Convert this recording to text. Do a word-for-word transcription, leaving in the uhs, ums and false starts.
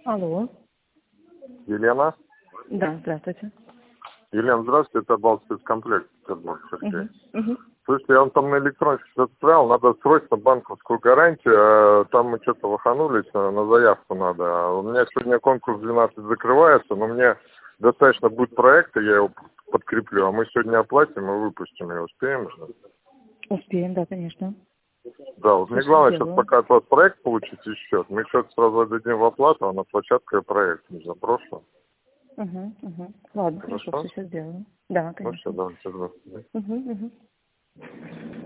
Алло. Елена? Да, здравствуйте. Елена, здравствуйте, это Балтспецкомплект, Петербург, Сергей. Угу. Угу. Слушайте, я вам там на электронке что-то отправил, надо срочно банковскую гарантию, а там мы что-то лоханулись, на заявку надо. У меня сегодня конкурс двенадцать закрывается, но мне достаточно будет проекта, я его подкреплю, а мы сегодня оплатим и выпустим его. Успеем же? Успеем, да, конечно. Да, вот мне Сейчас главное сейчас сделаю. пока от вас проект получить и счет. Мы счет сразу отдадим в оплату, а на площадку я проект не заброшу. Угу, угу. Ладно, хорошо, Хорошо? все сейчас сделаю. Да, Ну все, конечно. давайте. Угу, угу.